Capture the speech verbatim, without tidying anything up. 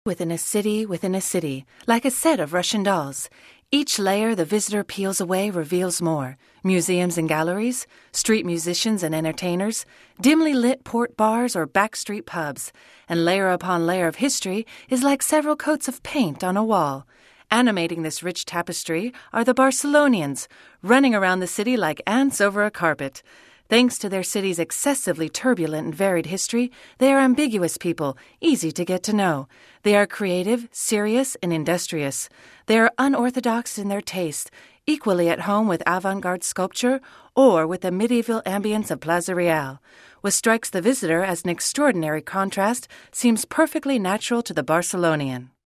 Within a city within a city, like a set of Russian dolls. Each layer the visitor peels away reveals more. Museums and galleries, street musicians and entertainers, dimly lit port bars or backstreet pubs. And layer upon layer of history is like several coats of paint on a wall. Animating this rich tapestry are the Barcelonians, running around the city like ants over a carpet. Thanks to their city's excessively turbulent and varied history, they are ambiguous people, easy to get to know. They are creative, serious, and industrious. They are unorthodox in their taste, equally at home with avant-garde sculpture or with the medieval ambience of Plaza Real. What strikes the visitor as an extraordinary contrast seems perfectly natural to the Barcelonian.